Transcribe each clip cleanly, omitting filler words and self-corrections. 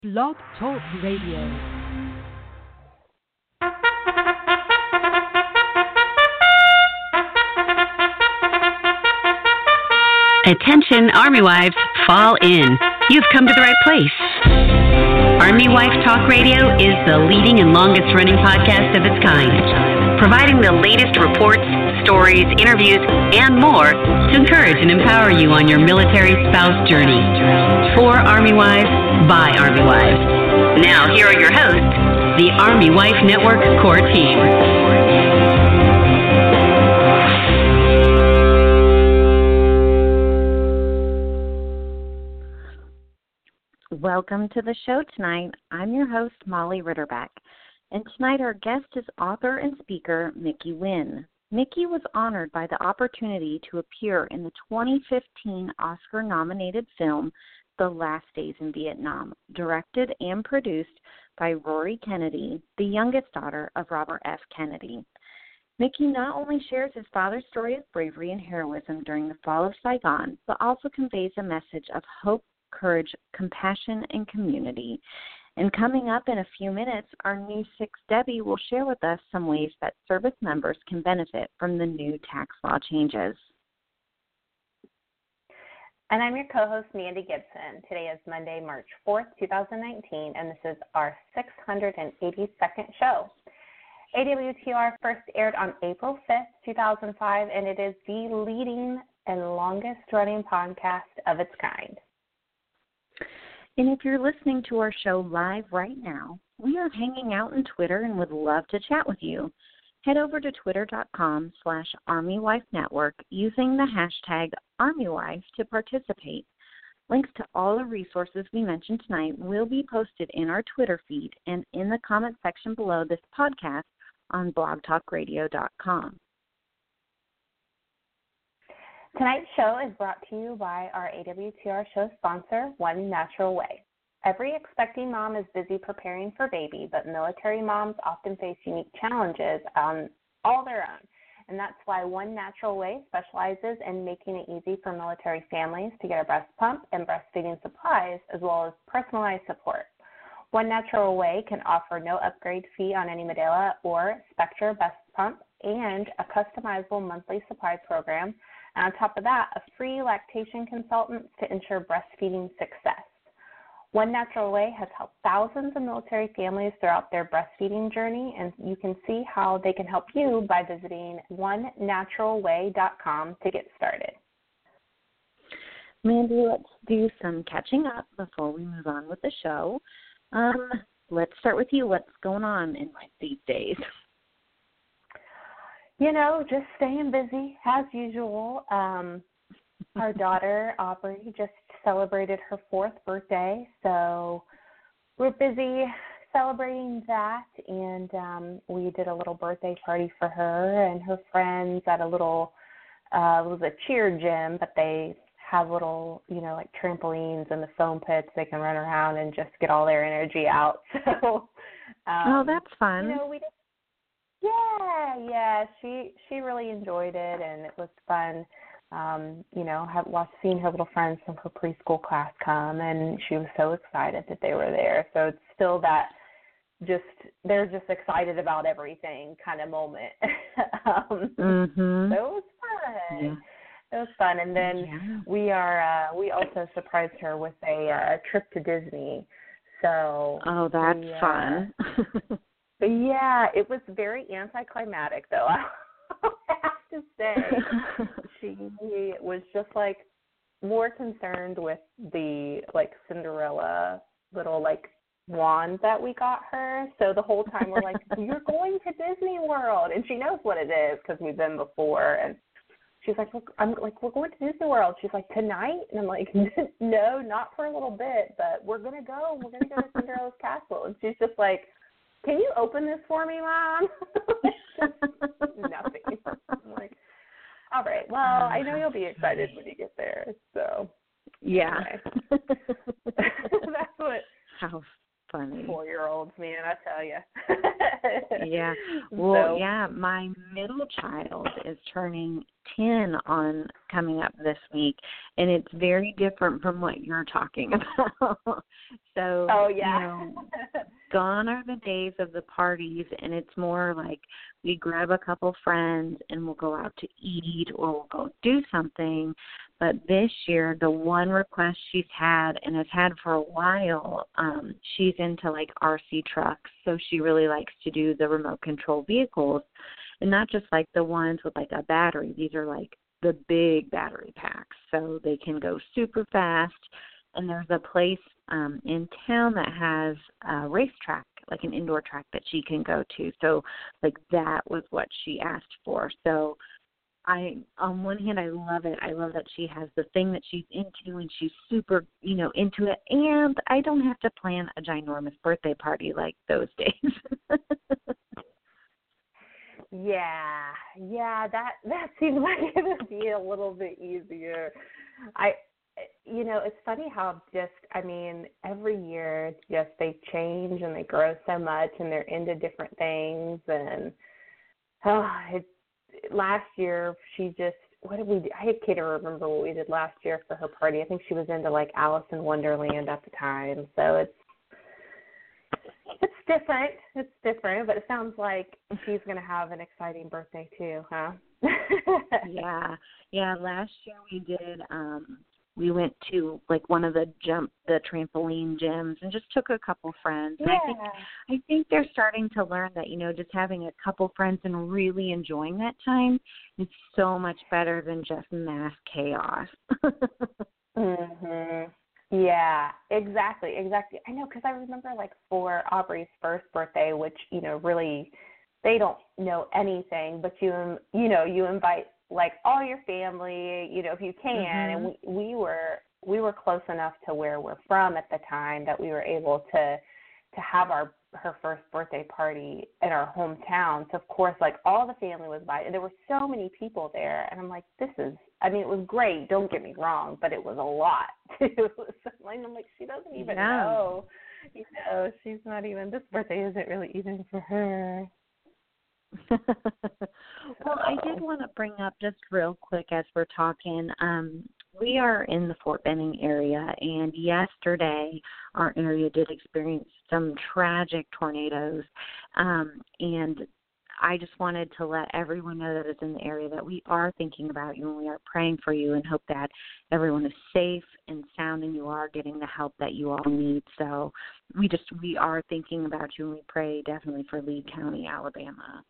Blog Talk Radio. Attention, Army wives, fall in. You've come to the right place. Army Wife Talk Radio is the leading and longest running podcast of its kind, providing the latest reports, stories, interviews, and more to encourage and empower you on your military spouse journey. For Army Wives, by Army Wives. Now, here are your hosts, the Army Wife Network core team. Welcome to the show tonight. I'm your host, Molly Ritterbeck, and tonight our guest is author and speaker Mickey Nguyen. Mickey was honored by the opportunity to appear in the 2015 Oscar-nominated film The Last Days in Vietnam, directed and produced by Rory Kennedy, the youngest daughter of Robert F. Kennedy. Mickey not only shares his father's story of bravery and heroism during the fall of Saigon, but also conveys a message of hope, courage, compassion, and community. And coming up in a few minutes, our new 6 Debbie will share with us some ways that service members can benefit from the new tax law changes. And I'm your co-host, Mandy Gibson. Today is Monday, March 4th, 2019, and this is our 682nd show. AWTR first aired on April 5th, 2005, and it is the leading and longest-running podcast of its kind. And if you're listening to our show live right now, we are hanging out on Twitter and would love to chat with you. Head over to twitter.com/ArmyWifeNetwork using the hashtag ArmyWife to participate. Links to all the resources we mentioned tonight will be posted in our Twitter feed and in the comment section below this podcast on blogtalkradio.com. Tonight's show is brought to you by our AWTR show sponsor, One Natural Way. Every expecting mom is busy preparing for baby, but military moms often face unique challenges on all their own. And that's why One Natural Way specializes in making it easy for military families to get a breast pump and breastfeeding supplies, as well as personalized support. One Natural Way can offer no upgrade fee on any Medela or Spectra breast pump and a customizable monthly supply program. And on top of that, a free lactation consultant to ensure breastfeeding success. One Natural Way has helped thousands of military families throughout their breastfeeding journey, and you can see how they can help you by visiting onenaturalway.com to get started. Mandy, let's do some catching up before we move on with the show. Let's start with you. What's going on in life these days? You know, just staying busy as usual. Our daughter, Aubrey, just celebrated her 4th birthday, so we're busy celebrating that, and we did a little birthday party for her and her friends at a little, it was a cheer gym, but they have little, like trampolines and the foam pits. They can run around and just get all their energy out. So, oh, that's fun. We just, yeah, she really enjoyed it, and it was fun. Seeing her little friends from her preschool class come, and she was so excited that they were there. So it's still that they're just excited about everything kind of moment. So it was fun. Yeah. It was fun. And then we also surprised her with a trip to Disney. So that's fun. Yeah, it was very anticlimactic, though. I have to say, she was just more concerned with the Cinderella little wand that we got her. So the whole time we're like, "You're going to Disney World," and she knows what it is because we've been before. And she's like, "We're going to Disney World." She's like, "Tonight?" And I'm like, "No, not for a little bit, but we're gonna go. We're gonna go to Cinderella's castle." And she's just like, "Can you open this for me, Mom?" Nothing. I'm like, all right, well, I know you'll be excited when you get there. So, yeah. Anyway. That's what. How funny. 4-year-olds, man, I tell you. Yeah. Well, yeah, my middle child is turning 10 on coming up this week, and it's very different from what you're talking about. So, gone are the days of the parties, and it's more like we grab a couple friends and we'll go out to eat or we'll go do something. But this year, the one request she's had and has had for a while, she's into like RC trucks, so she really likes to do the remote control vehicles, and not just like the ones with like a battery. These are like the big battery packs, so they can go super fast. And there's a place in town that has a racetrack, like an indoor track that she can go to. So like that was what she asked for. So on one hand, I love it. I love that she has the thing that she's into and she's super, into it. And I don't have to plan a ginormous birthday party like those days. Yeah, that seems like it would be a little bit easier. It's funny how every year they change and they grow so much and they're into different things. And last year what did we do? I can't even remember what we did last year for her party. I think she was into like Alice in Wonderland at the time. So it's different. It's different, but it sounds like she's going to have an exciting birthday too, huh? Yeah. Last year we did. We went to like one of the trampoline gyms and just took a couple friends. Yeah. And I think they're starting to learn that, just having a couple friends and really enjoying that time is so much better than just mass chaos. Mhm. Yeah, exactly. I know, because I remember like for Aubrey's first birthday, which, really they don't know anything, but you invite like all your family, if you can. Mm-hmm. And we were close enough to where we're from at the time that we were able to have her first birthday party in our hometown. So of course, like all the family was invited, and there were so many people there. And I'm like, it was great. Don't get me wrong, but it was a lot too. I'm like, she doesn't even know. She's not even. This birthday isn't really even for her. Well, I did want to bring up just real quick as we're talking, we are in the Fort Benning area, and yesterday our area did experience some tragic tornadoes, and I just wanted to let everyone know that is in the area that we are thinking about you and we are praying for you and hope that everyone is safe and sound and you are getting the help that you all need. So we are thinking about you and we pray definitely for Lee County, Alabama.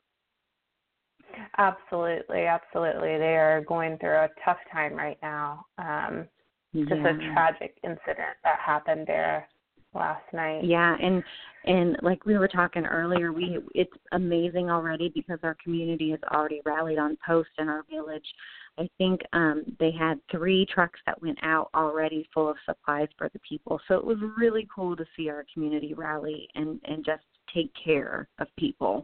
Absolutely. They are going through a tough time right now. Just a tragic incident that happened there last night. Yeah, and like we were talking earlier, it's amazing already because our community has already rallied on post in our village. I think they had 3 trucks that went out already full of supplies for the people. So it was really cool to see our community rally and just take care of people.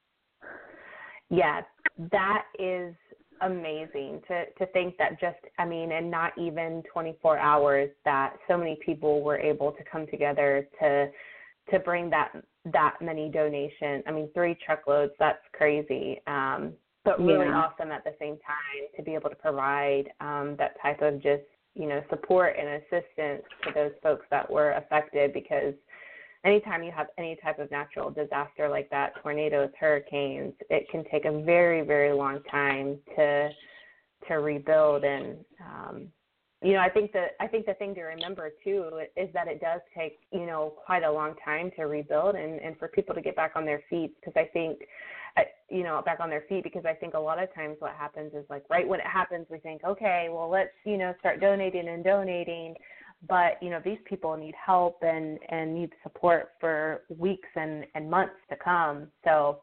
Yeah, that is amazing to think that in not even 24 hours that so many people were able to come together to bring that many donations. 3 truckloads, that's crazy. But really awesome at the same time to be able to provide that type of just, support and assistance to those folks that were affected, because anytime you have any type of natural disaster like that, tornadoes, hurricanes, it can take a very, very long time to rebuild. And I think the thing to remember too is that it does take quite a long time to rebuild and for people to get back on their feet. Because I think because I think a lot of times what happens is like right when it happens we think, okay, well let's start donating. But, these people need help and need support for weeks and months to come. So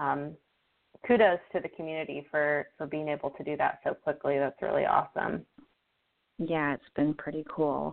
kudos to the community for being able to do that so quickly. That's really awesome. Yeah, it's been pretty cool.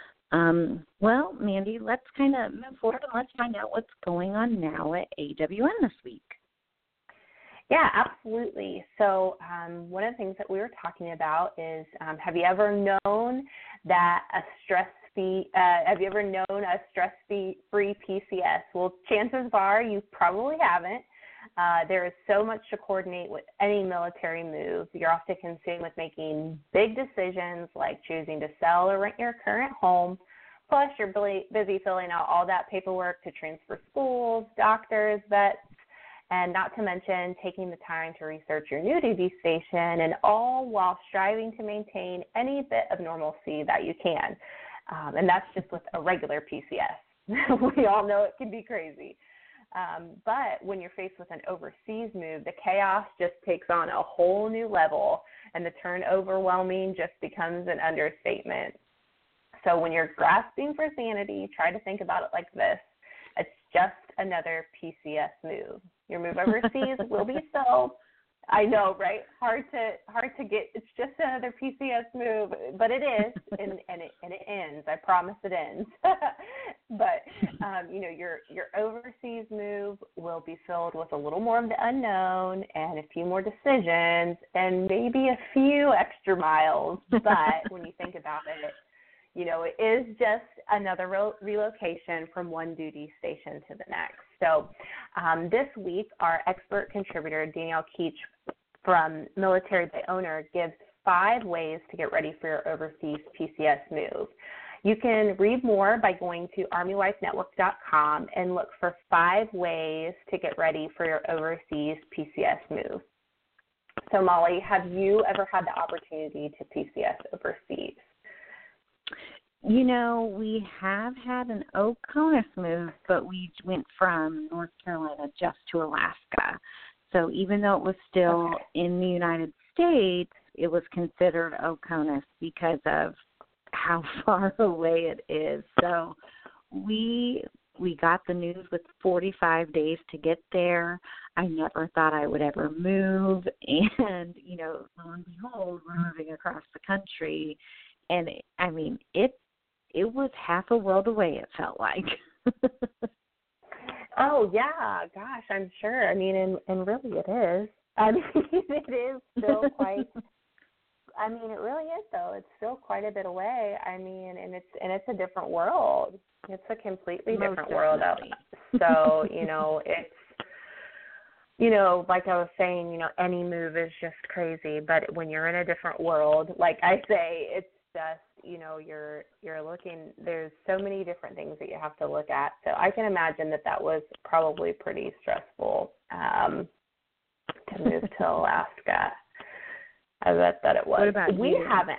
Well, Mandy, let's kind of move forward and let's find out what's going on now at AWN this week. Yeah, absolutely. So one of the things that we were talking about is have you ever known that a stress have you ever known a stress-free PCS? Well, chances are you probably haven't. There is so much to coordinate with any military move. You're often consumed with making big decisions like choosing to sell or rent your current home. Plus, you're busy filling out all that paperwork to transfer schools, doctors, vets, and not to mention taking the time to research your new duty station, and all while striving to maintain any bit of normalcy that you can. And that's just with a regular PCS. We all know it can be crazy. But when you're faced with an overseas move, the chaos just takes on a whole new level, and the term overwhelming just becomes an understatement. So when you're grasping for sanity, try to think about it like this. It's just another PCS move. Your move overseas will be so, I know, right? Hard to get. It's just another PCS move, but it is, and it ends. I promise it ends. But your overseas move will be filled with a little more of the unknown and a few more decisions and maybe a few extra miles. But when you think about it, it is just another relocation from one duty station to the next. So this week, our expert contributor, Danielle Keach from Military by Owner, gives 5 ways to get ready for your overseas PCS move. You can read more by going to ArmyWifeNetwork.com and look for 5 ways to get ready for your overseas PCS move. So, Molly, have you ever had the opportunity to PCS overseas? We have had an OCONUS move, but we went from North Carolina just to Alaska. So even though it was still in the United States, it was considered OCONUS because of how far away it is. So we got the news with 45 days to get there. I never thought I would ever move. And, lo and behold, we're moving across the country. And, it was half a world away, it felt like. Oh, yeah. Gosh, I'm sure. And really it is. It is still quite it really is, though. It's still quite a bit away. And it's a different world. It's a completely different world. So, it's, like I was saying, any move is just crazy. But when you're in a different world, like I say, it's just, you're looking, there's so many different things that you have to look at. So I can imagine that was probably pretty stressful to move to Alaska. I bet that it was. What about you? We haven't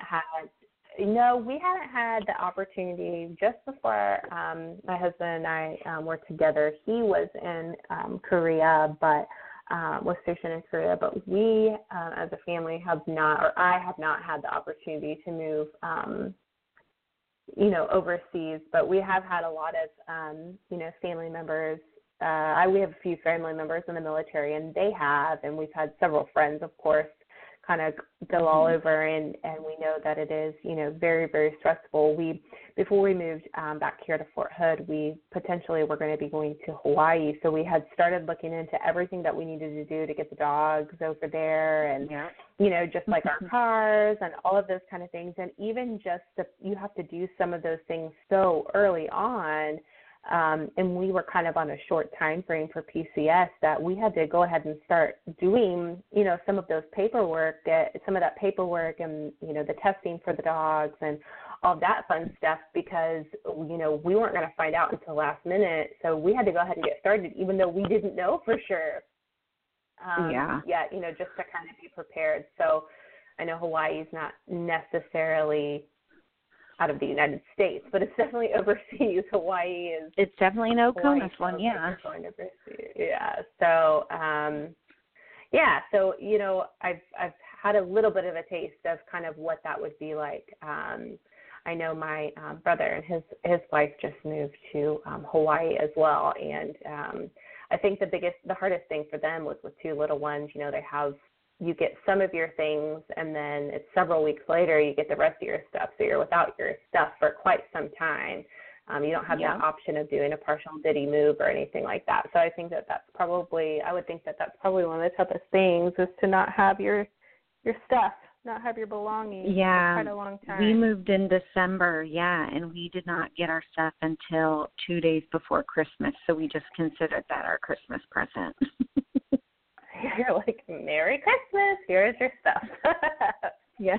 had the opportunity. Just before my husband and I were together, he was in Korea, but was stationed in Korea, but we as a family I have not had the opportunity to move, overseas, but we have had a lot of, family members. We have a few family members in the military, and and we've had several friends, of course, kind of go all over, and we know that it is, very, very stressful. Before we moved back here to Fort Hood, we potentially were going to be going to Hawaii, so we had started looking into everything that we needed to do to get the dogs over there, and, just like our cars and all of those kind of things, and even just you have to do some of those things so early on. And we were kind of on a short time frame for PCS that we had to go ahead and start doing, some of that paperwork and, the testing for the dogs and all that fun stuff because, we weren't going to find out until last minute. So we had to go ahead and get started, even though we didn't know for sure. Just to kind of be prepared. So I know Hawaii is not necessarily out of the United States, but it's definitely overseas. Hawaii is. It's definitely an OCONUS one, yeah. Yeah. So, So I've had a little bit of a taste of kind of what that would be like. I know my brother and his wife just moved to Hawaii as well, and I think the hardest thing for them was with 2 little ones. You get some of your things, and then it's several weeks later you get the rest of your stuff. So you're without your stuff for quite some time. You don't have that option of doing a partial ditty move or anything like that. So I think that's probably one of the toughest things is to not have your stuff not have your belongings Yeah, for quite a long time. we moved in December, and we did not get our stuff until 2 days before Christmas, so we just considered that our Christmas present. You're like, Merry Christmas, here's your stuff. Yeah.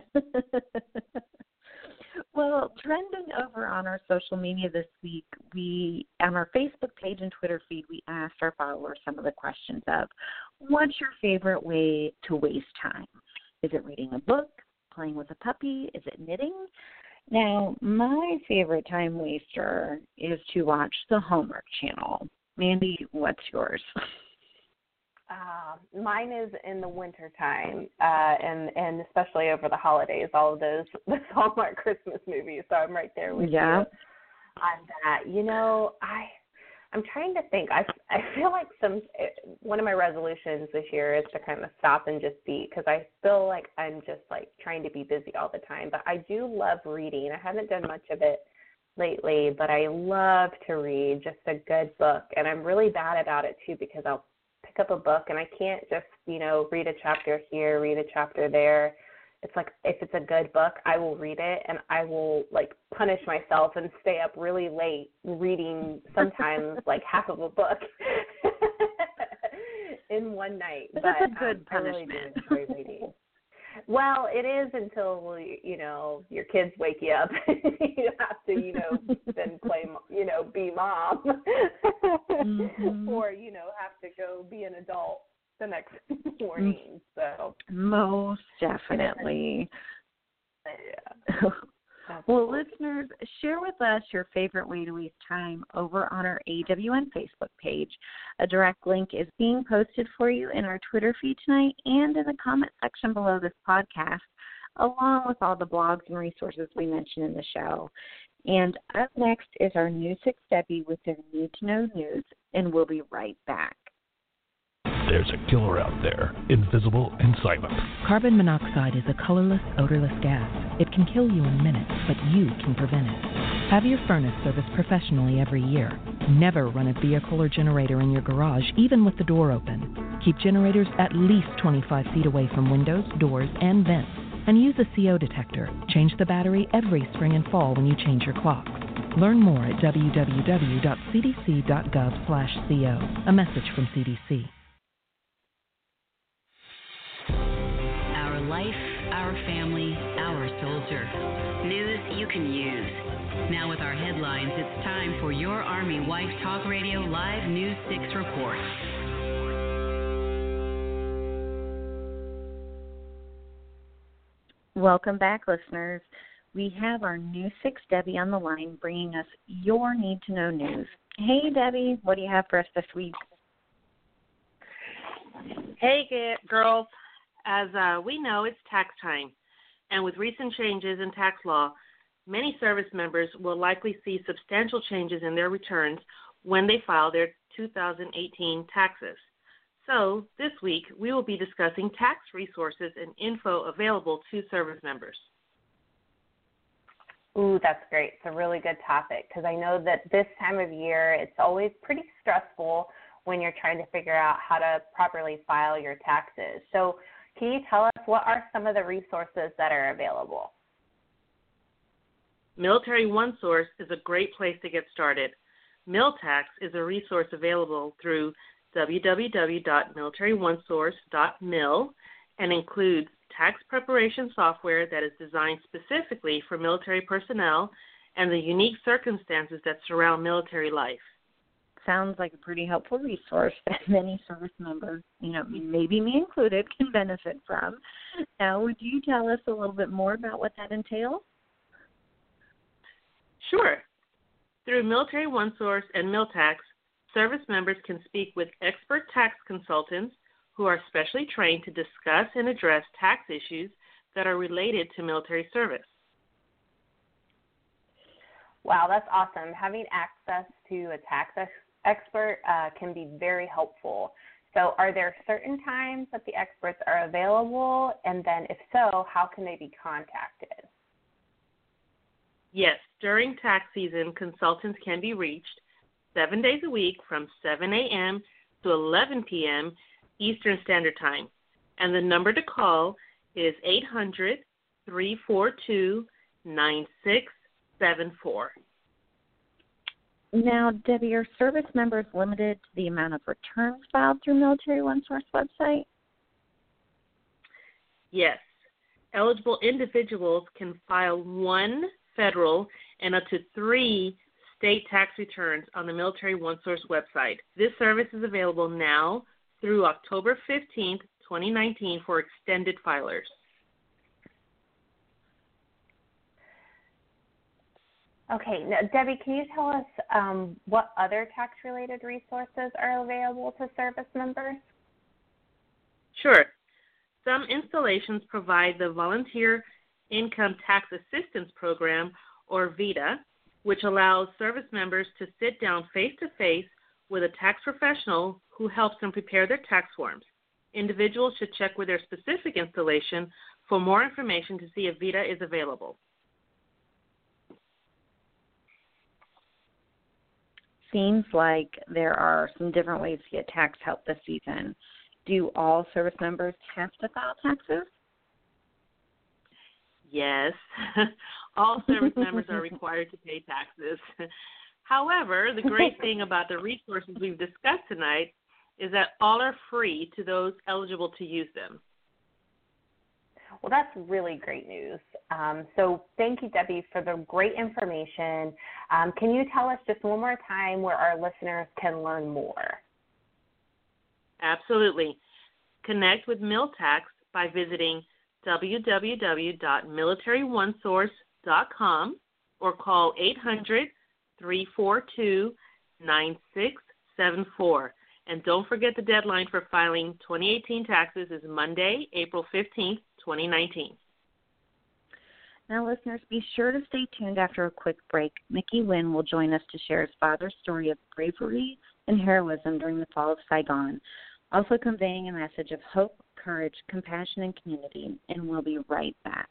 Well, trending over on our social media this week, on our Facebook page and Twitter feed, we asked our followers some of the questions of, what's your favorite way to waste time? Is it reading a book, playing with a puppy? Is it knitting? Now, my favorite time waster is to watch the Hallmark Channel. Mandy, what's yours? Mine is in the wintertime, and especially over the holidays, all of those Hallmark Christmas movies. So I'm right there with you on that. You know, I'm trying to think. I feel like one of my resolutions this year is to kind of stop and just be, because I feel like I'm just like trying to be busy all the time. But I do love reading. I haven't done much of it lately, but I love to read just a good book. And I'm really bad about it too, because I'll pick up a book and I can't just, read a chapter here, read a chapter there. It's like, if it's a good book, I will read it, and I will like punish myself and stay up really late reading sometimes like half of a book in one night. But that's a good punishment. I really do enjoy reading. Well, it is until, your kids wake you up and you have to, then play, be mom mm-hmm. or, have to go be an adult the next morning. So most definitely. Yeah. Well, listeners, share with us your favorite way to waste time over on our AWN Facebook page. A direct link is being posted for you in our Twitter feed tonight and in the comment section below this podcast, along with all the blogs and resources we mentioned in the show. And up next is our New 6 Debbie with their Need to Know News, and we'll be right back. There's a killer out there, invisible and silent. Carbon monoxide is a colorless, odorless gas. It can kill you in minutes, but you can prevent it. Have your furnace serviced professionally every year. Never run a vehicle or generator in your garage, even with the door open. Keep generators at least 25 feet away from windows, doors, and vents. And use a CO detector. Change the battery every spring and fall when you change your clocks. Learn more at www.cdc.gov/CO. A message from CDC. Our life, our family, our soldier. News you can use. Now with our headlines, it's time for your Army Wife Talk Radio Live News 6 report. Welcome back, listeners. We have our New 6 Debbie on the line bringing us your Need to Know news. Hey, Debbie, what do you have for us this week? Hey, girls. As we know, it's tax time, and with recent changes in tax law, many service members will likely see substantial changes in their returns when they file their 2018 taxes. So this week, we will be discussing tax resources and info available to service members. Ooh, that's great. It's a really good topic because I know that this time of year, it's always pretty stressful when you're trying to figure out how to properly file your taxes. So can you tell us what are some of the resources that are available? Military OneSource is a great place to get started. MilTax is a resource available through www.militaryonesource.mil and includes tax preparation software that is designed specifically for military personnel and the unique circumstances that surround military life. Sounds like a pretty helpful resource that many service members, maybe me included, can benefit from. Now, would you tell us a little bit more about what that entails? Sure. Through Military OneSource and MilTax, service members can speak with expert tax consultants who are specially trained to discuss and address tax issues that are related to military service. Wow, that's awesome. Having access to a tax expert can be very helpful. So are there certain times that the experts are available? And then if so, how can they be contacted? Yes, during tax season, consultants can be reached 7 days a week from 7 a.m. to 11 p.m. Eastern Standard Time. And the number to call is 800-342-9674. Now, Debbie, are service members limited to the amount of returns filed through Military OneSource website? Yes. Eligible individuals can file 1 federal and up to 3 state tax returns on the Military OneSource website. This service is available now through October 15th, 2019 for extended filers. Okay, now, Debbie, can you tell us what other tax-related resources are available to service members? Sure. Some installations provide the Volunteer Income Tax Assistance Program, or VITA, which allows service members to sit down face-to-face with a tax professional who helps them prepare their tax forms. Individuals should check with their specific installation for more information to see if VITA is available. Seems like there are some different ways to get tax help this season. Do all service members have to file taxes? Yes. All service members are required to pay taxes. However, the great thing about the resources we've discussed tonight is that all are free to those eligible to use them. Well, that's really great news. So thank you, Debbie, for the great information. Can you tell us just one more time where our listeners can learn more? Absolutely. Connect with MilTax by visiting www.militaryonesource.com or call 800-342-9674. And don't forget the deadline for filing 2018 taxes is Monday, April 15th, 2019. Now, listeners, be sure to stay tuned after a quick break. Mickey Wynn will join us to share his father's story of bravery and heroism during the fall of Saigon, also conveying a message of hope, courage, compassion, and community. And we'll be right back.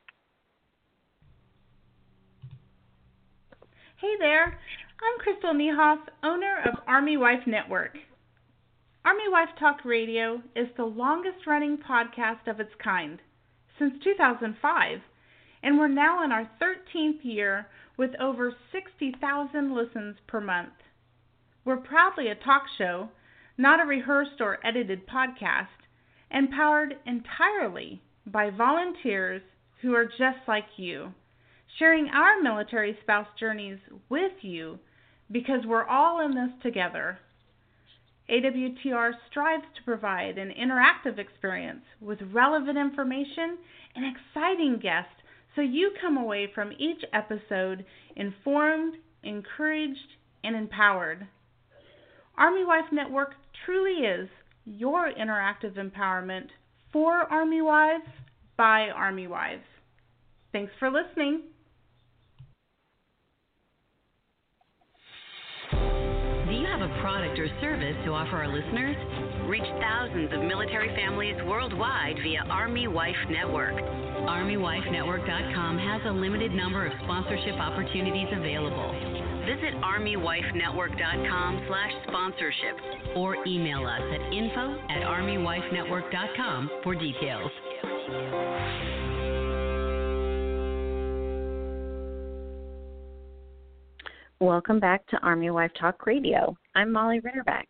Hey there, I'm Crystal Niehoff, owner of Army Wife Network. Army Wife Talk Radio is the longest-running podcast of its kind, since 2005, and we're now in our 13th year with over 60,000 listens per month. We're proudly a talk show, not a rehearsed or edited podcast, and powered entirely by volunteers who are just like you, sharing our military spouse journeys with you because we're all in this together. AWTR strives to provide an interactive experience with relevant information and exciting guests so you come away from each episode informed, encouraged, and empowered. Army Wife Network truly is your interactive empowerment for Army Wives by Army Wives. Thanks for listening. Do you have a product or service to offer our listeners? Reach thousands of military families worldwide via Army Wife Network. ArmyWifeNetwork.com has a limited number of sponsorship opportunities available. Visit ArmyWifeNetwork.com/sponsorship or email us at info@ArmyWifeNetwork.com for details. Welcome back to Army Wife Talk Radio. I'm Molly Ritterbeck.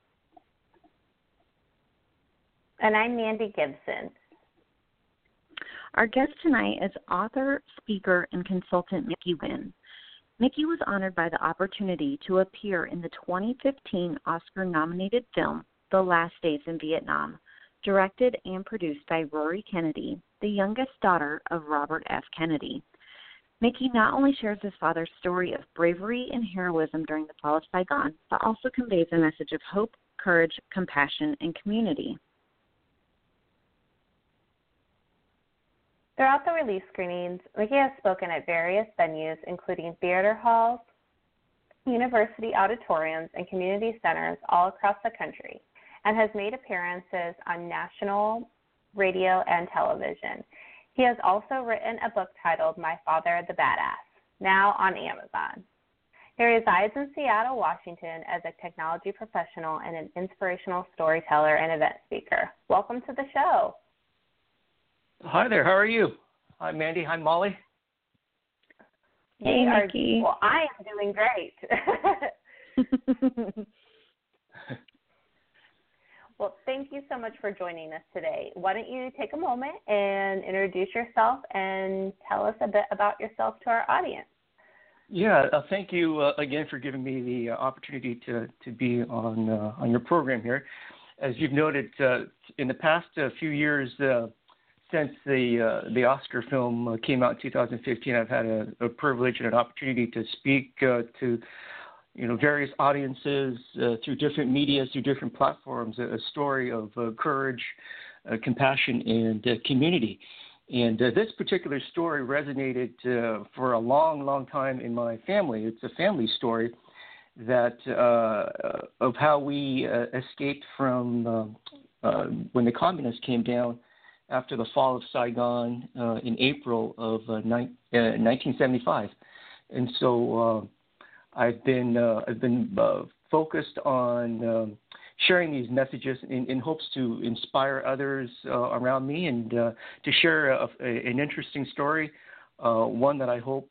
And I'm Mandy Gibson. Our guest tonight is author, speaker, and consultant Mickey Wynn. Mickey was honored by the opportunity to appear in the 2015 Oscar-nominated film, The Last Days in Vietnam, directed and produced by Rory Kennedy, the youngest daughter of Robert F. Kennedy. Mickey not only shares his father's story of bravery and heroism during the fall of Saigon, but also conveys a message of hope, courage, compassion, and community. Throughout the release screenings, Mickey has spoken at various venues, including theater halls, university auditoriums, and community centers all across the country, and has made appearances on national radio and television. He has also written a book titled My Father the Badass, now on Amazon. He resides in Seattle, Washington as a technology professional and an inspirational storyteller and event speaker. Welcome to the show. Hi there. How are you? Hi, Mandy. Hi, Molly. Hey, Mickey. Well, I am doing great. Well, thank you so much for joining us today. Why don't you take a moment and introduce yourself and tell us a bit about yourself to our audience? Yeah, thank you again for giving me the opportunity to be on your program here. As you've noted, in the past few years, since the Oscar film came out in 2015, I've had a privilege and an opportunity to speak to various audiences through different media, through different platforms, a story of courage, compassion, and community. And this particular story resonated for a long, long time in my family. It's a family story that of how we escaped from when the communists came down after the fall of Saigon in April of 1975. And so I've been focused on sharing these messages in hopes to inspire others around me and to share an interesting story, one that I hope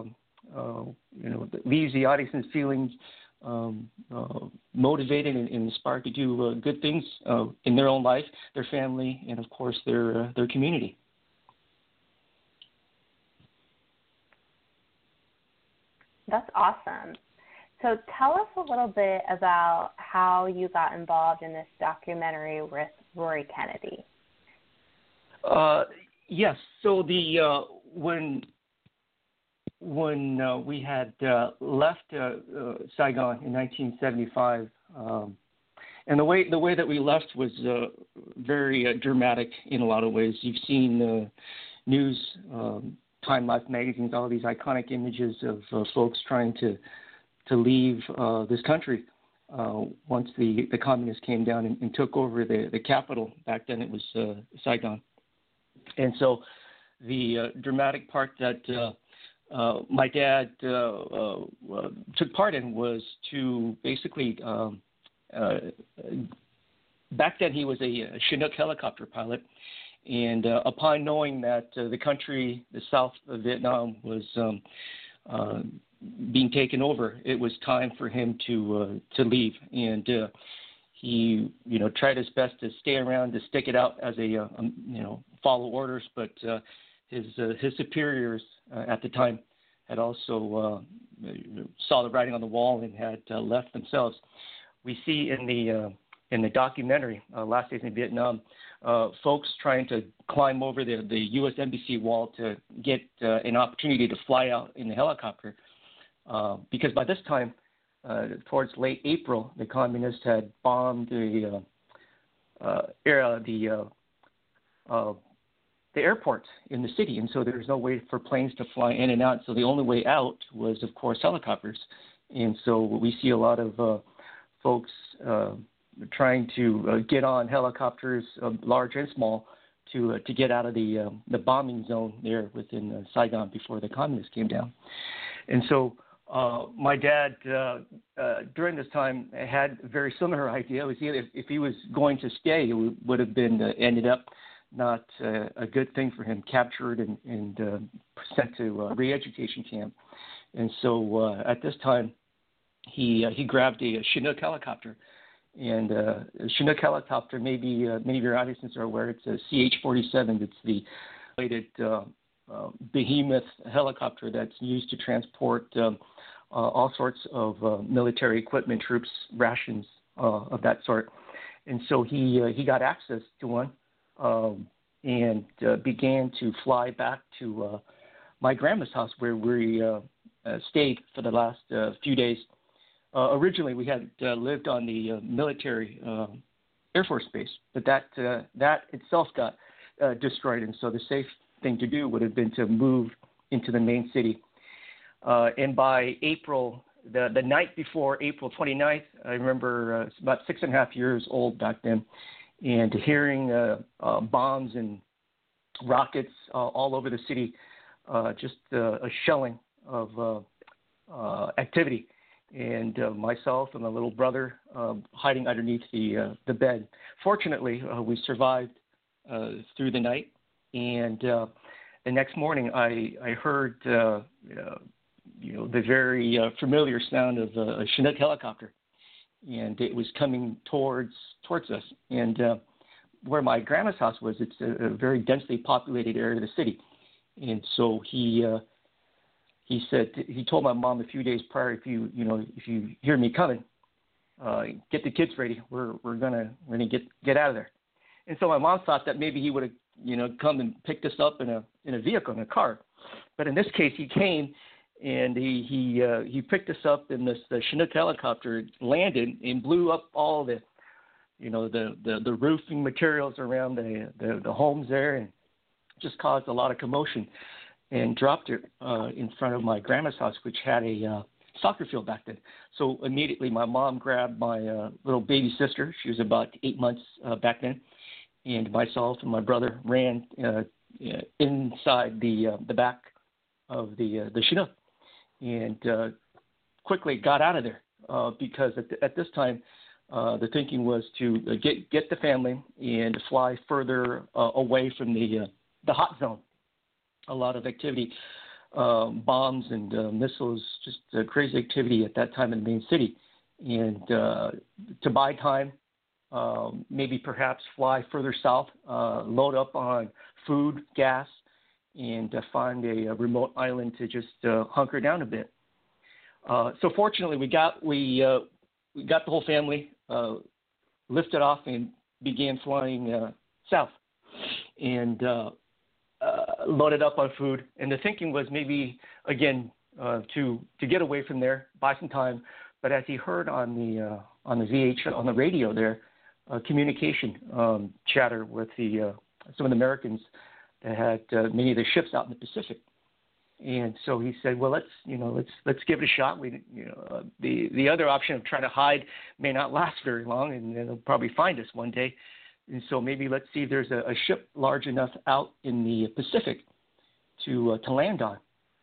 leaves the audience feeling motivated and inspired to do good things in their own life, their family, and of course their community. That's awesome. So tell us a little bit about how you got involved in this documentary with Rory Kennedy. Yes. So when we had left Saigon in 1975, and the way that we left was very dramatic in a lot of ways. You've seen news, Time Life magazines, all of these iconic images of folks trying to leave this country once the communists came down and took over the capital. Back then it was Saigon. And so the dramatic part that my dad took part in was to basically, back then he was a Chinook helicopter pilot. And upon knowing that the country, the South of Vietnam, was being taken over, it was time for him to leave. And he, tried his best to stay around, to stick it out as a, follow orders. But his superiors at the time had also saw the writing on the wall and had left themselves. We see in the documentary, Last Days in Vietnam, folks trying to climb over the U.S. Embassy wall to get an opportunity to fly out in the helicopter. Because by this time, towards late April, the communists had bombed the airport in the city, and so there was no way for planes to fly in and out. So the only way out was, of course, helicopters. And so we see a lot of folks trying to get on helicopters, large and small, to get out of the bombing zone there within Saigon before the communists came down. And so my dad, during this time, had a very similar idea. It was either if he was going to stay, it would have been ended up not a good thing for him, captured and sent to a re-education camp. And so at this time, he grabbed a Chinook helicopter. And a Chinook helicopter, maybe many of your audiences are aware, it's a CH-47. It's the rated behemoth helicopter that's used to transport all sorts of military equipment, troops, rations of that sort. And so he got access to one and began to fly back to my grandma's house where we stayed for the last few days. Originally, we had lived on the military Air Force base, but that itself got destroyed, and so the safe thing to do would have been to move into the main city. And by April, the night before April 29th, I remember about 6.5 years old back then, and hearing bombs and rockets all over the city, just a shelling of activity. And myself and my little brother hiding underneath the bed. Fortunately, we survived through the night, And the next morning, I heard the very familiar sound of a Chinook helicopter, and it was coming towards us. And where my grandma's house was, it's a very densely populated area of the city. And so he told my mom a few days prior, if you hear me coming, get the kids ready. We're gonna get out of there. And so my mom thought that maybe he would have come and picked us up in a vehicle, in a car. But in this case, he came and he picked us up in the Chinook helicopter, landed and blew up all the roofing materials around the homes there, and just caused a lot of commotion, and dropped it in front of my grandma's house, which had a soccer field back then. So immediately my mom grabbed my little baby sister. She was about 8 months back then, and myself and my brother ran inside the back of the Chinook, and quickly got out of there because at this time the thinking was to get the family and fly further away from the hot zone. A lot of activity, bombs and missiles, just crazy activity at that time in the main city. And to buy time, maybe perhaps fly further south, load up on food, gas, and find a remote island to just hunker down a bit. So fortunately, we got the whole family lifted off and began flying south, and loaded up on food. And the thinking was maybe again to get away from there, buy some time. But as he heard on the radio there, communication chatter with some of the Americans that had many of the ships out in the Pacific. And so he said, well, let's give it a shot. The other option of trying to hide may not last very long, and they'll probably find us one day. And so maybe let's see if there's a ship large enough out in the Pacific to land on.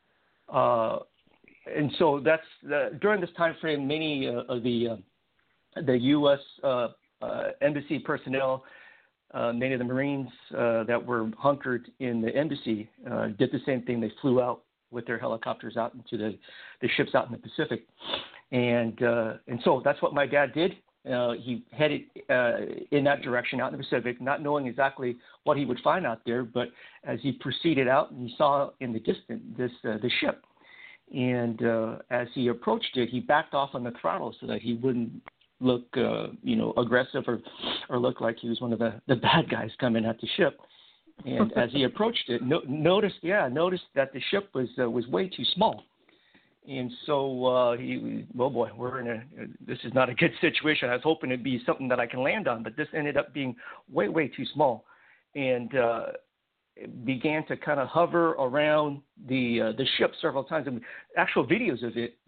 And so that's during this time frame, many of the U.S. embassy personnel, many of the Marines that were hunkered in the embassy did the same thing. They flew out with their helicopters out into the ships out in the Pacific. And so that's what my dad did. He headed in that direction out in the Pacific, not knowing exactly what he would find out there. But as he proceeded out, he saw in the distance the ship. And as he approached it, he backed off on the throttle so that he wouldn't look, aggressive or look like he was one of the bad guys coming at the ship. And as he approached it, noticed that the ship was way too small. And so this is not a good situation. I was hoping it'd be something that I can land on, but this ended up being way, way too small, and began to kind of hover around the ship several times. And actual videos of it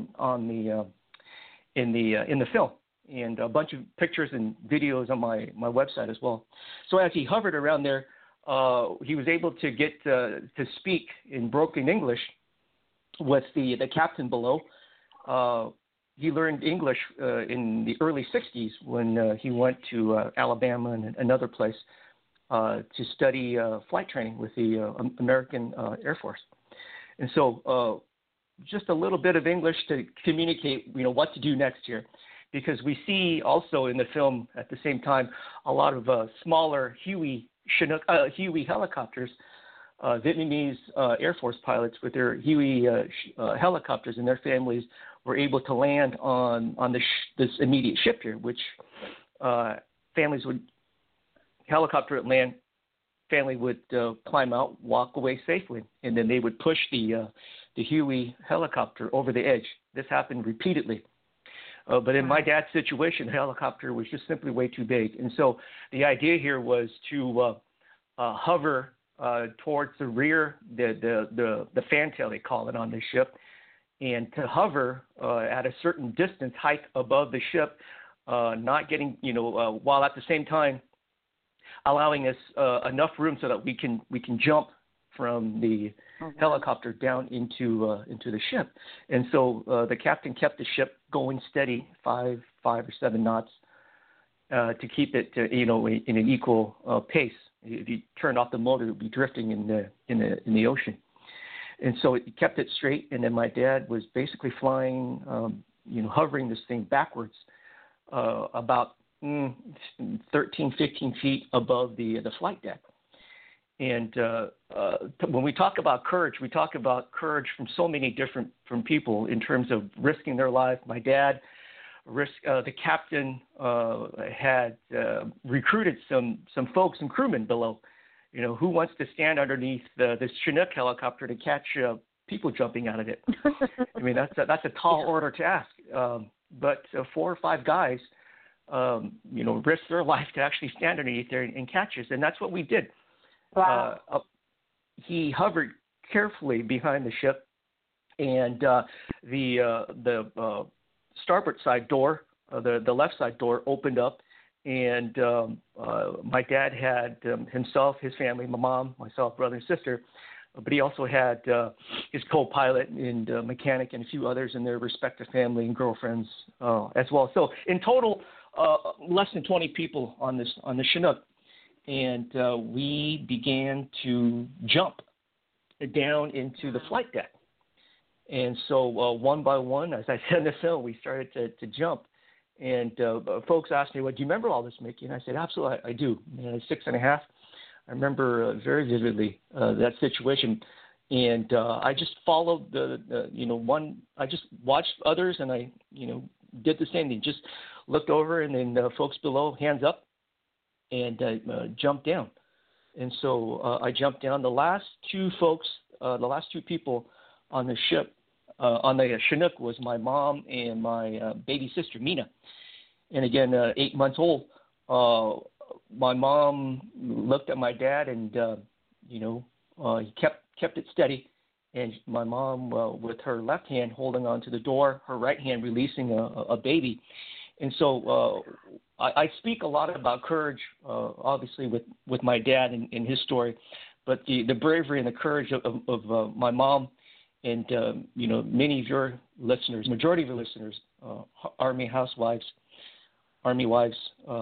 in the film, and a bunch of pictures and videos on my website as well. So as he hovered around there, he was able to get to speak in broken English with the captain below. He learned English in the early 60s when he went to Alabama and another place to study flight training with the American Air Force. And so just a little bit of English to communicate, what to do next here. Because we see also in the film at the same time a lot of smaller Huey helicopters, Vietnamese Air Force pilots with their Huey helicopters, and their families were able to land on this immediate ship here, which families would helicopter at land, family would climb out, walk away safely, and then they would push the Huey helicopter over the edge. This happened repeatedly. But in my dad's situation, the helicopter was just simply way too big. And so the idea here was to hover towards the rear, the fantail, they call it on the ship, and to hover at a certain distance, height above the ship, not getting, while at the same time allowing us enough room so that we can jump from the helicopter down into the ship. And so the captain kept the ship going steady, 5 or 7 knots, to keep it, in an equal pace If you turned off the motor, it would be drifting in the ocean. And so it kept it straight. And then my dad was basically flying, hovering this thing backwards, about 13, 15 feet above the flight deck. And when we talk about courage, we talk about courage from so many different people in terms of risking their life. My dad the captain had recruited some folks and crewmen below. Who wants to stand underneath this Chinook helicopter to catch people jumping out of it? I mean, that's a tall order to ask. But 4 or 5 guys, risked their life to actually stand underneath there and catch us, and that's what we did. Wow. He hovered carefully behind the ship, and the starboard side door, the left side door, opened up, and my dad had himself, his family, my mom, myself, brother and sister, but he also had his co-pilot and mechanic and a few others and their respective family and girlfriends as well. So in total, less than 20 people on the Chinook. And we began to jump down into the flight deck. And so one by one, as I said in the film, we started to jump. And folks asked me, well, do you remember all this, Mickey? And I said, absolutely, I do. I was 6.5. I remember very vividly that situation. And I just followed I just watched others, and I, did the same thing. Just looked over, and then folks below, hands up, and jumped down. And so I jumped down. The last 2 people on the ship, on the Chinook, was my mom and my baby sister, Mina. And again, 8 months old. My mom looked at my dad, and he kept it steady. And my mom, with her left hand holding onto the door, her right hand releasing a baby. And so I speak a lot about courage, obviously, with my dad and his story, but the bravery and the courage of my mom and, many of your listeners, majority of your listeners, Army housewives, Army wives,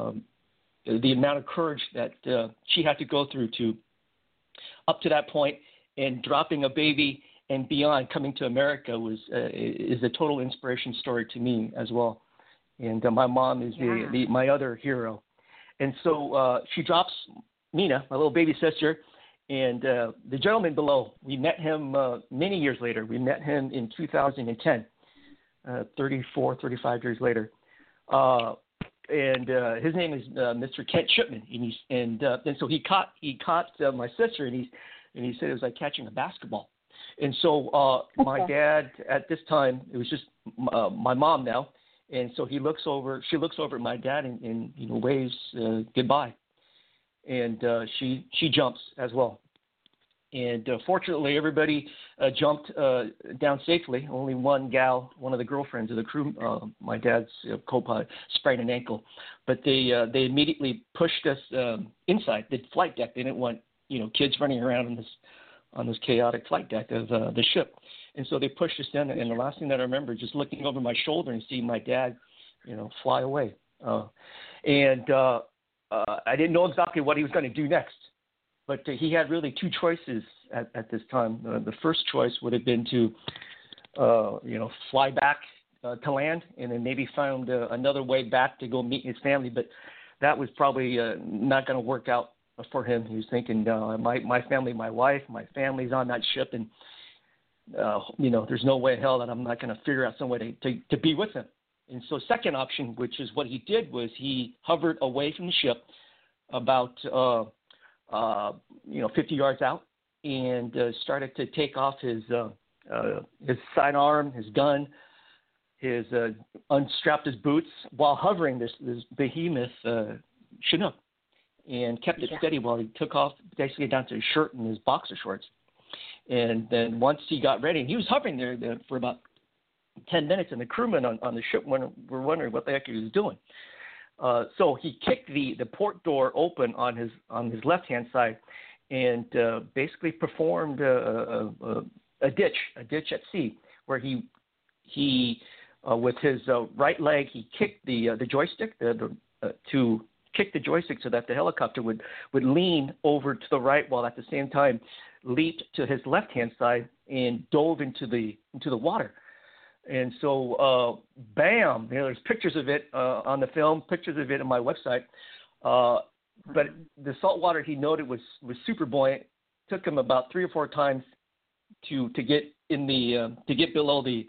the amount of courage that she had to go through to up to that point, and dropping a baby and beyond, coming to America is a total inspiration story to me as well. And my mom is my other hero. And so she drops Mina, my little baby sister, and the gentleman below, we met him many years later. We met him in 2010, 35 years later. And his name is Mr. Kent Shipman. And so he caught my sister, and he said it was like catching a basketball. And so my dad, at this time, it was just my mom now. And so she looks over at my dad and waves goodbye. And she jumps as well. And fortunately, everybody jumped down safely. Only one gal, one of the girlfriends of the crew, my dad's co-pilot, sprained an ankle. But they immediately pushed us inside the flight deck. They didn't want kids running around on this chaotic flight deck of the ship. And so they pushed us in, and the last thing that I remember is just looking over my shoulder and seeing my dad, fly away. And I didn't know exactly what he was going to do next, but he had really 2 choices at this time. The first choice would have been to, fly back to land, and then maybe found another way back to go meet his family. But that was probably not going to work out for him. He was thinking, my family, my wife, my family's on that ship, and there's no way in hell that I'm not going to figure out some way to be with him. And so second option, which is what he did, was he hovered away from the ship about, 50 yards out, and started to take off his sidearm, his gun, unstrapped his boots while hovering this behemoth Chinook, and kept it steady while he took off basically down to his shirt and his boxer shorts. And then once he got ready, he was hovering there for about 10 minutes, and the crewmen on the ship were wondering what the heck he was doing. So he kicked the port door open on his left-hand side, and basically performed a ditch at sea, where he with his right leg he kicked the joystick to kick the joystick so that the helicopter would lean over to the right, while at the same time leaped to his left-hand side and dove into the water. And so, bam! There's pictures of it on the film, pictures of it on my website. But the salt water, he noted, was super buoyant. Took him about 3 or 4 times to get in to get below the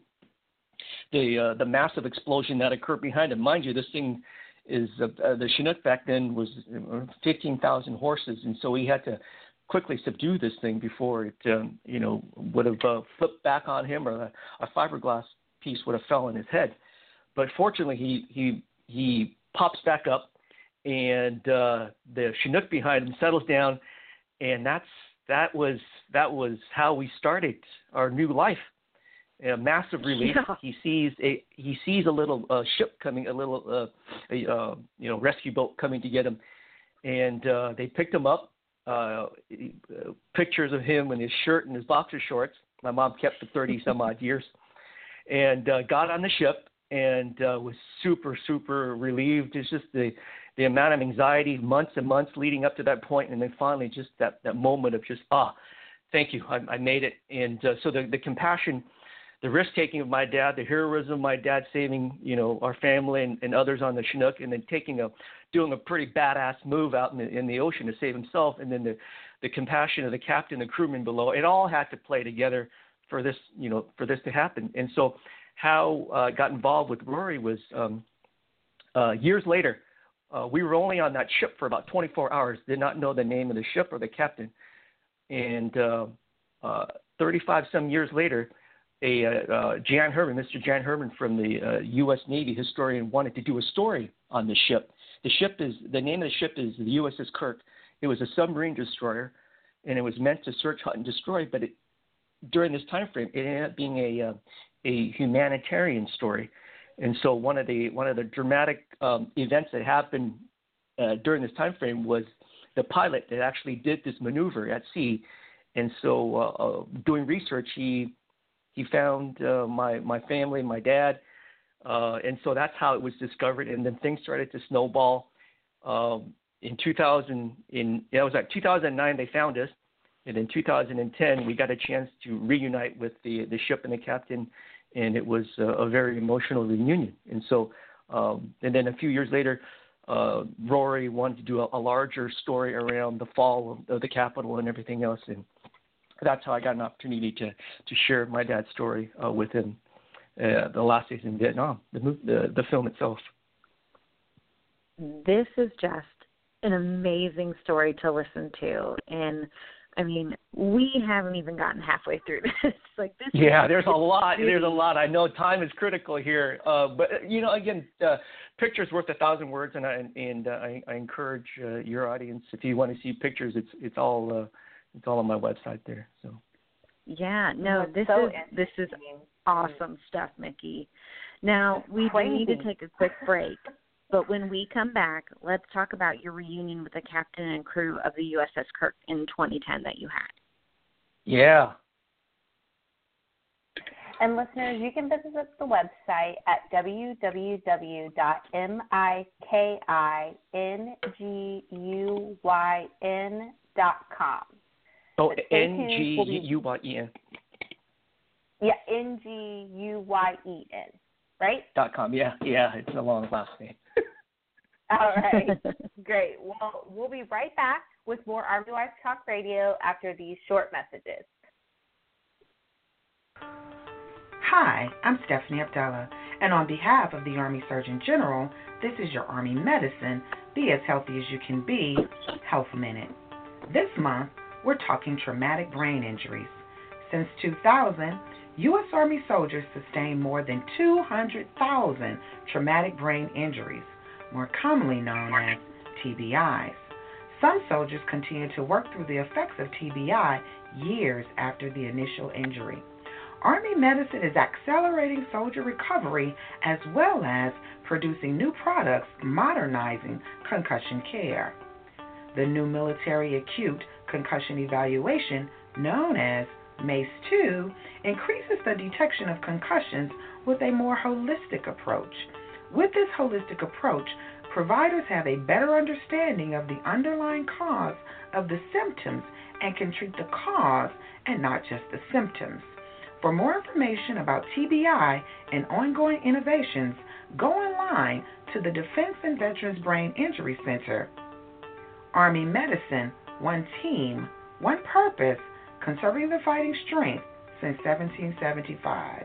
massive explosion that occurred behind him. Mind you, this thing is the Chinook back then was 15,000 horses, and so he had to quickly subdue this thing before it would have flipped back on him, or a fiberglass piece would have fell on his head. But fortunately, he pops back up, and the Chinook behind him settles down, and that was how we started our new life. A massive relief. Yeah. He sees a little ship coming, a little rescue boat coming to get him, and they picked him up. Pictures of him in his shirt and his boxer shorts. My mom kept for 30 some odd years, and got on the ship and was super, super relieved. It's just the amount of anxiety, months and months leading up to that point, and then finally just that moment of just, thank you, I made it. And so the compassion, the risk-taking of my dad, the heroism of my dad saving, our family and others on the Chinook, and then doing a pretty badass move out in the ocean to save himself, and then the compassion of the captain, the crewmen below, it all had to play together for this to happen. And so how I got involved with Rory was years later. We were only on that ship for about 24 hours, did not know the name of the ship or the captain. And 35 some years later, Mr. Jan Herman from the U.S. Navy historian, wanted to do a story on the ship. The name of the ship is the USS Kirk. It was a submarine destroyer, and it was meant to search, hunt, and destroy. But during this time frame, it ended up being a humanitarian story. And so one of the dramatic events that happened during this time frame was the pilot that actually did this maneuver at sea. And so doing research, he found my family, my dad, and so that's how it was discovered. And then things started to snowball. In 2009 they found us, and in 2010 we got a chance to reunite with the ship and the captain, and it was a very emotional reunion. And so, and then a few years later, Rory wanted to do a larger story around the fall of the Capitol and everything else, and that's how I got an opportunity to share my dad's story with him. The last days in Vietnam, the film itself. This is just an amazing story to listen to, and I mean, we haven't even gotten halfway through this. There's a lot. There's a lot. I know time is critical here, but again, pictures worth 1,000 words, and I encourage your audience, if you want to see pictures, it's all on my website there. So. Yeah. No, this is awesome stuff, Mickey. Now we do need to take a quick break. But when we come back, let's talk about your reunion with the captain and crew of the USS Kirk in 2010 that you had. Yeah. And listeners, you can visit the website at www.mikiguyn.com. Oh, N-G-U-Y-E-N. Yeah, N-G-U-Y-E-N, right? .com, yeah, it's a long last name. All right, great. Well, we'll be right back with more Army Wife Talk Radio after these short messages. Hi, I'm Stephanie Abdallah, and on behalf of the Army Surgeon General, this is your Army Medicine, Be As Healthy As You Can Be, Health Minute. This month, we're talking traumatic brain injuries. Since 2000, U.S. Army soldiers sustained more than 200,000 traumatic brain injuries, more commonly known as TBIs. Some soldiers continue to work through the effects of TBI years after the initial injury. Army medicine is accelerating soldier recovery as well as producing new products modernizing concussion care. The new Military Acute Concussion Evaluation, known as MACE-2, increases the detection of concussions with a more holistic approach. With this holistic approach, providers have a better understanding of the underlying cause of the symptoms and can treat the cause and not just the symptoms. For more information about TBI and ongoing innovations, go online to the Defense and Veterans Brain Injury Center. Army Medicine, one team, one purpose, conserving the fighting strength since 1775.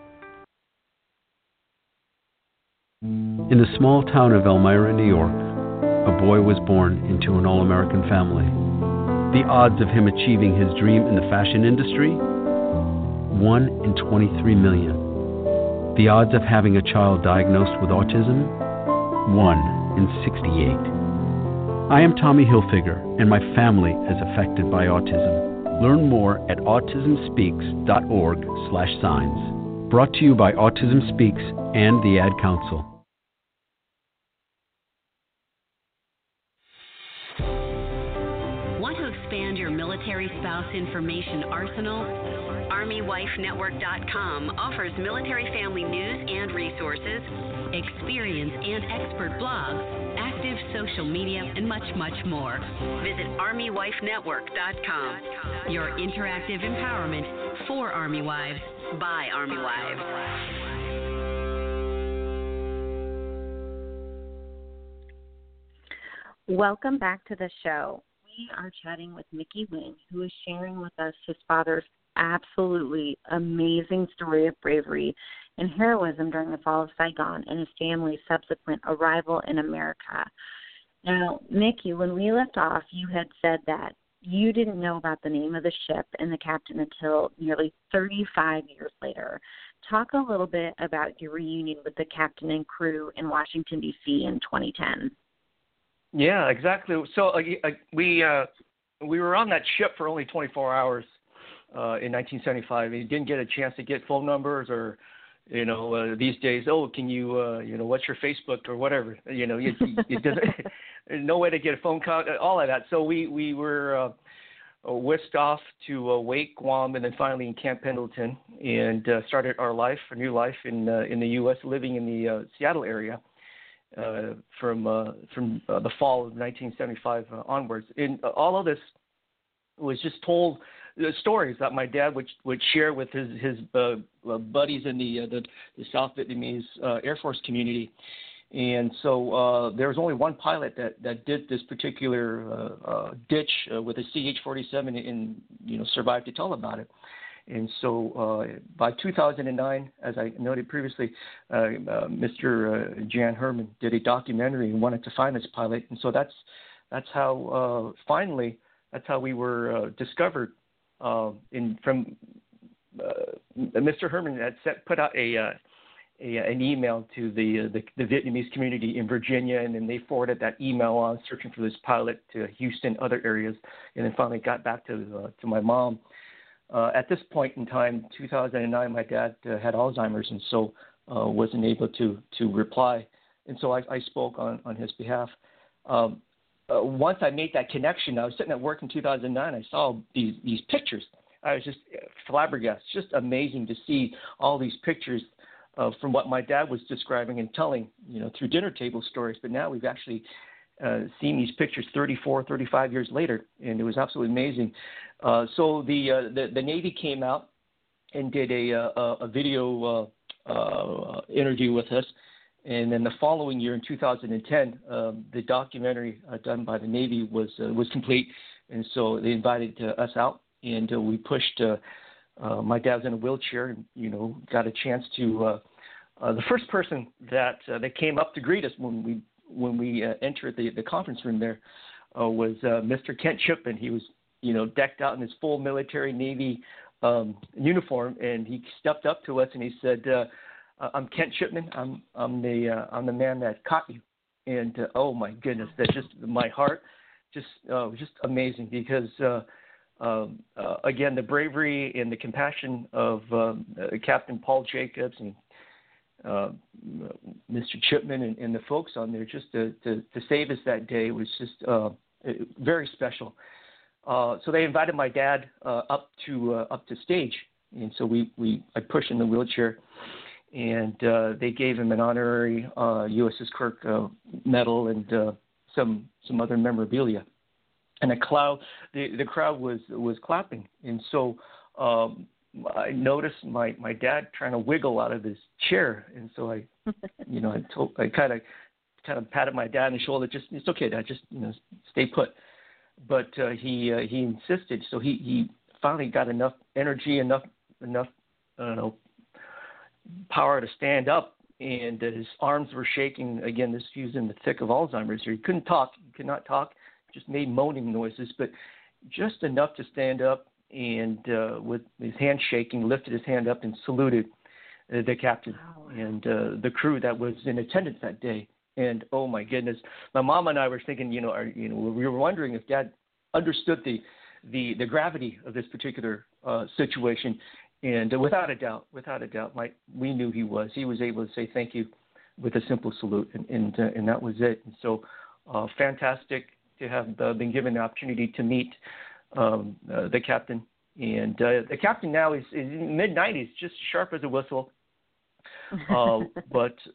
In the small town of Elmira, New York, a boy was born into an all-American family. The odds of him achieving his dream in the fashion industry? 1 in 23 million. The odds of having a child diagnosed with autism? 1 in 68. I am Tommy Hilfiger, and my family is affected by autism. Learn more at autismspeaks.org/signs. Brought to you by Autism Speaks and the Ad Council. Want to expand your military spouse information arsenal? ArmyWifeNetwork.com offers military family news and resources, experience and expert blogs, active social media, and much, much more. Visit ArmyWifeNetwork.com. Your interactive empowerment for Army Wives by Army Wives. Welcome back to the show. We are chatting with Mickey Wynn, who is sharing with us his father's absolutely amazing story of bravery and heroism during the fall of Saigon and his family's subsequent arrival in America. Now, Mickey, when we left off, you had said that you didn't know about the name of the ship and the captain until nearly 35 years later. Talk a little bit about your reunion with the captain and crew in Washington, D.C. in 2010. Yeah, exactly. So we were on that ship for only 24 hours in 1975. We didn't get a chance to get phone numbers or, these days, can you, what's your Facebook or whatever? It doesn't, no way to get a phone call, all of that. So we were whisked off to Wake, Guam, and then finally in Camp Pendleton, and started our life, a new life in the U.S., living in the Seattle area. From the fall of 1975 onwards. And all of this was just told stories that my dad would share with his buddies in the South Vietnamese Air Force community. And so there was only one pilot that did this particular ditch with a CH-47 and survived to tell about it. And so by 2009, as I noted previously, Mr. Jan Herman did a documentary and wanted to find this pilot. And so that's how finally we were discovered. From Mr. Herman had put out an email to the Vietnamese community in Virginia, and then they forwarded that email on, searching for this pilot to Houston, other areas, and then finally got back to my mom. At this point in time, 2009, my dad had Alzheimer's, and so wasn't able to reply. And so I spoke on his behalf. Once I made that connection, I was sitting at work in 2009. I saw these pictures. I was just flabbergasted. Just amazing to see all these pictures from what my dad was describing and telling, through dinner table stories. But now we've actually seen these pictures 34, 35 years later, and it was absolutely amazing. So the Navy came out and did a video interview with us, and then the following year in 2010, the documentary done by the Navy was complete, and so they invited us out, and we pushed. My dad was in a wheelchair, and got a chance to. The first person that came up to greet us when we entered the conference room there was Mr. Kent Chipman. He was decked out in his full military Navy uniform, and he stepped up to us and he said, "I'm Kent Chipman. I'm the man that caught you." And oh my goodness, that just my heart was just amazing because again, the bravery and the compassion of Captain Paul Jacobs and Mr. Chipman and the folks on there just to save us that day was just very special. So they invited my dad up to stage, and so I pushed in the wheelchair, and they gave him an honorary USS Kirk medal and some other memorabilia. And the crowd was clapping, and so I noticed my dad trying to wiggle out of his chair, and so I kind of patted my dad on the shoulder. Just, it's okay, Dad. Just stay put. But he insisted. So he finally got enough energy, enough power to stand up, and his arms were shaking. Again, this he was in the thick of Alzheimer's. He couldn't talk. He could not talk. Just made moaning noises, but just enough to stand up, and with his hand shaking, lifted his hand up and saluted the captain and the crew that was in attendance that day. And oh my goodness, my mom and I were thinking, we were wondering if Dad understood the gravity of this particular situation. And without a doubt, we knew he was. He was able to say thank you with a simple salute, and that was it. And so, fantastic to have been given the opportunity to meet the captain. And the captain now is in mid-90s, just sharp as a whistle. But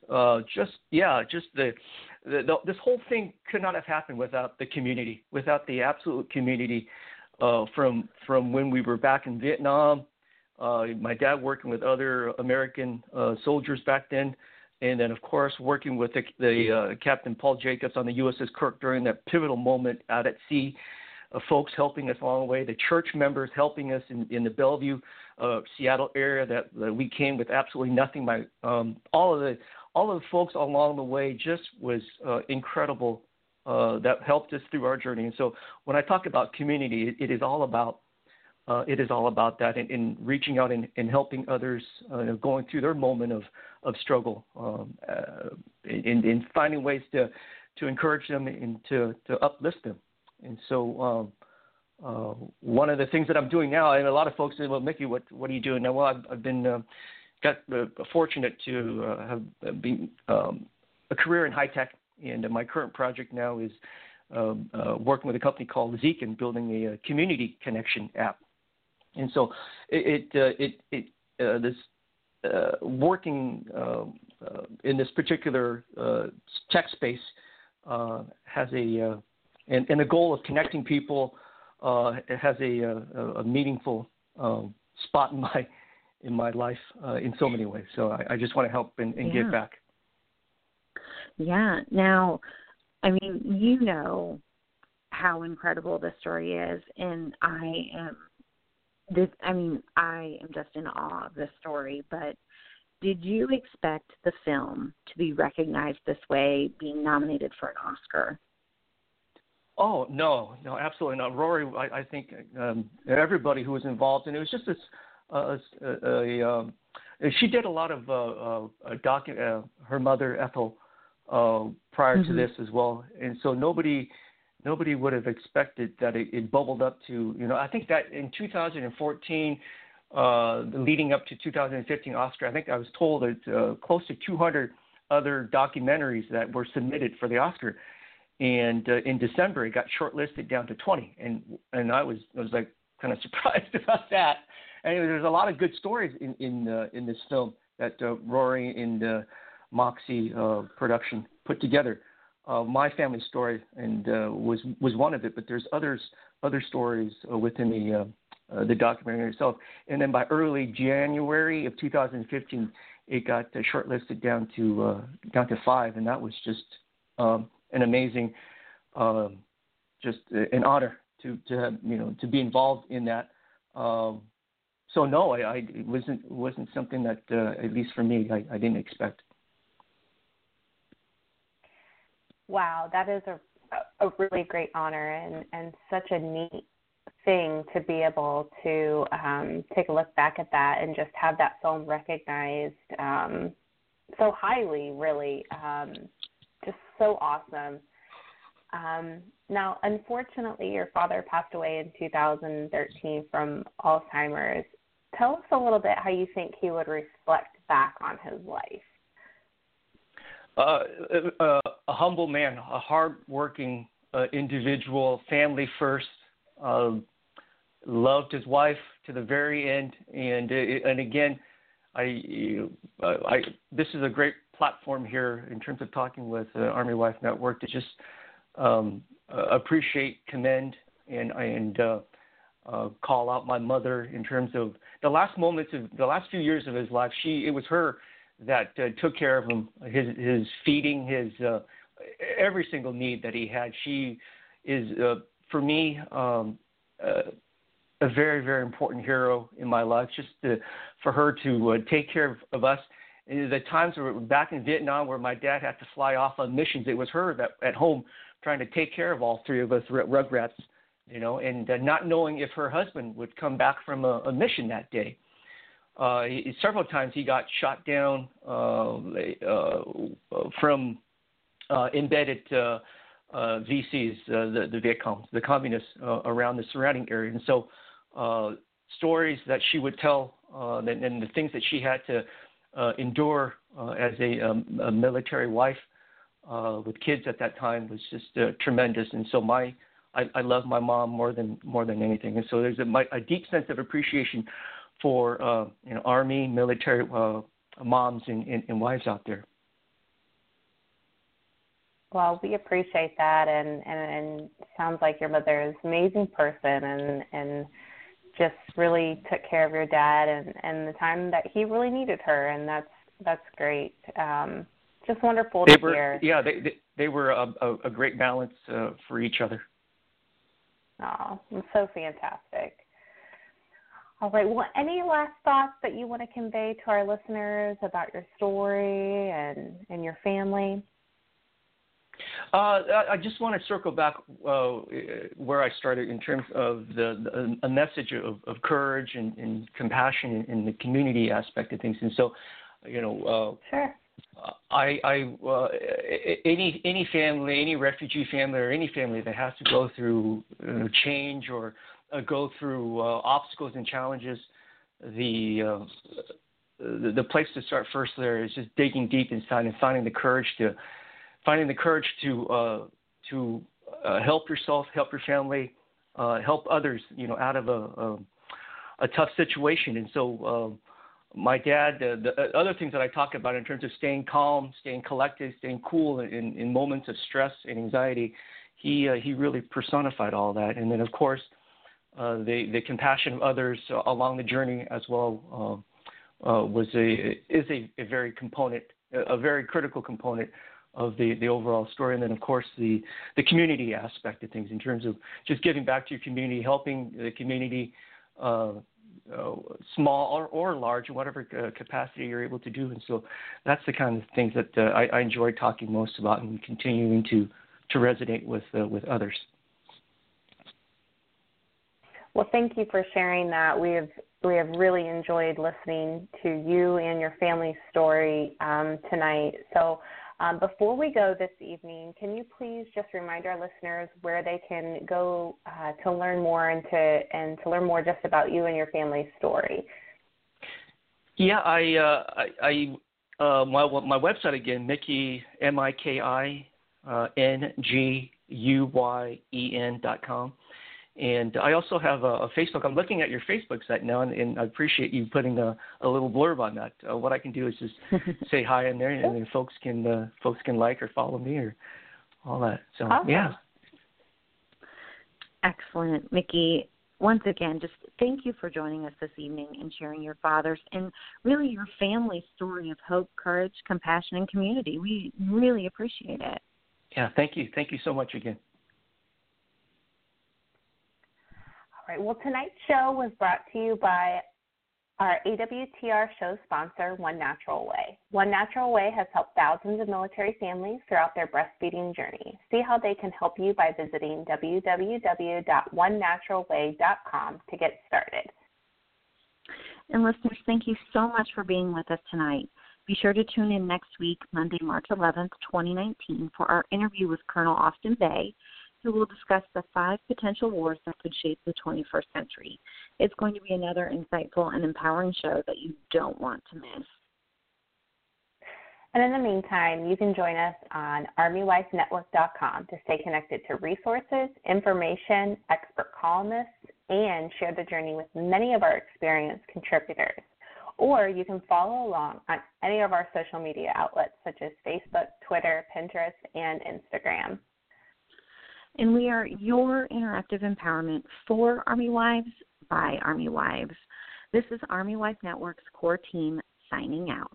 this whole thing could not have happened without the community, without the absolute community from when we were back in Vietnam. My dad working with other American soldiers back then, and then of course working with the Captain Paul Jacobs on the USS Kirk during that pivotal moment out at sea. Folks helping us along the way, the church members helping us in the Bellevue, Seattle area that we came with absolutely nothing. All of the folks along the way just was incredible. That helped us through our journey. And so when I talk about community, it is all about that, and reaching out and helping others going through their moment of struggle, and finding ways to encourage them and to uplift them. And so one of the things that I'm doing now, and a lot of folks say, well, Mickey, what are you doing now? Well, I've been fortunate to have been a career in high tech, and my current project now is working with a company called Zeek and building a community connection app. And so working in this particular tech space has and the goal of connecting people has a meaningful spot in my life in so many ways. So I just want to help and give back. Yeah. Now, I mean, how incredible this story is, and I am just in awe of this story. But did you expect the film to be recognized this way, being nominated for an Oscar? Oh, no, absolutely not. Rory, I think everybody who was involved, and it was just she did a lot of her mother, Ethel, prior to this as well. And so nobody would have expected that it bubbled up to, I think that in 2014, leading up to 2015 Oscar, I think I was told that close to 200 other documentaries that were submitted for the Oscar. And in December, it got shortlisted down to 20, and I was like kind of surprised about that. And there's a lot of good stories in this film that Rory and Moxie production put together. My Family Story and was one of it, but there's other stories within the documentary itself. And then by early January of 2015, it got shortlisted down to 5, and that was just an amazing, just an honor to have, to be involved in that. So no, it wasn't something that at least for me I didn't expect. Wow, that is a really great honor and such a neat thing to be able to take a look back at that and just have that film recognized so highly, really. Just so awesome. Now, unfortunately, your father passed away in 2013 from Alzheimer's. Tell us a little bit how you think he would reflect back on his life. A humble man, a hard-working individual, family first, loved his wife to the very end, and again, this is a great platform here in terms of talking with Army Wife Network to just appreciate, commend, and call out my mother in terms of the last few years of his life. It was her that took care of him, his feeding, his every single need that he had. She is, for me, a very, very important hero in my life, just for her to take care of us. And the times where back in Vietnam where my dad had to fly off on missions, it was her that at home trying to take care of all three of us Rugrats, and not knowing if her husband would come back from a mission that day. Several times he got shot down from embedded VCs, the Viet Cong, the communists around the surrounding area. And so stories that she would tell and the things that she had to endure as a military wife with kids at that time was just tremendous. And so I love my mom more than anything. And so there's a deep sense of appreciation for Army, military moms and wives out there. Well, we appreciate that, and sounds like your mother is an amazing person and just really took care of your dad and the time that he really needed her, and that's great. Just wonderful to hear. Yeah, they were a great balance for each other. Oh, so fantastic. All right. Well, any last thoughts that you want to convey to our listeners about your story and your family? I just want to circle back where I started in terms of a message of courage and compassion in the community aspect of things. And so, sure. Any family, any refugee family, or any family that has to go through change or go through obstacles and challenges, the place to start first there is just digging deep inside and finding the courage to help yourself, help your family, help others, out of a tough situation. And so my dad, the other things that I talk about in terms of staying calm, staying collected, staying cool in moments of stress and anxiety, he really personified all that. And then, of course, the compassion of others along the journey as well is a very critical component of the overall story. And then, of course, the community aspect of things in terms of just giving back to your community, helping the community, small or large, whatever capacity you're able to do. And so that's the kind of things that I enjoy talking most about and continuing to resonate with others. Well, thank you for sharing that. We have really enjoyed listening to you and your family's story tonight. So before we go this evening, can you please just remind our listeners where they can go to learn more and to learn more just about you and your family's story? Yeah, my website again, Mickey MIKINGUYEN.com. And I also have a Facebook. I'm looking at your Facebook site now, and I appreciate you putting a little blurb on that. What I can do is just say hi in there, and then folks can like or follow me or all that. So awesome. Yeah. Excellent, Mickey. Once again, just thank you for joining us this evening and sharing your father's and really your family's story of hope, courage, compassion, and community. We really appreciate it. Yeah, thank you. Thank you so much again. All right. Well, tonight's show was brought to you by our AWTR show sponsor, One Natural Way. One Natural Way has helped thousands of military families throughout their breastfeeding journey. See how they can help you by visiting www.onenaturalway.com to get started. And listeners, thank you so much for being with us tonight. Be sure to tune in next week, Monday, March 11th, 2019, for our interview with Colonel Austin Bay, who will discuss the 5 potential wars that could shape the 21st century. It's going to be another insightful and empowering show that you don't want to miss. And in the meantime, you can join us on ArmyWifeNetwork.com to stay connected to resources, information, expert columnists, and share the journey with many of our experienced contributors. or you can follow along on any of our social media outlets such as Facebook, Twitter, Pinterest, and Instagram. And we are your interactive empowerment for Army Wives by Army Wives. This is Army Wife Network's core team signing out.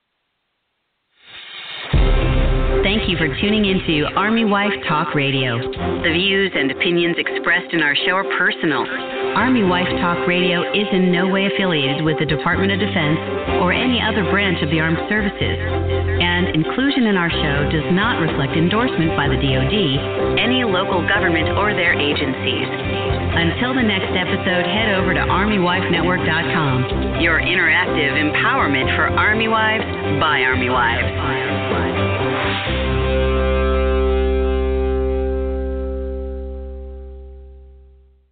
Thank you for tuning into Army Wife Talk Radio. The views and opinions expressed in our show are personal. Army Wife Talk Radio is in no way affiliated with the Department of Defense or any other branch of the armed services. And inclusion in our show does not reflect endorsement by the DoD, any local government, or their agencies. Until the next episode, head over to ArmyWifeNetwork.com, your interactive empowerment for Army Wives by Army Wives.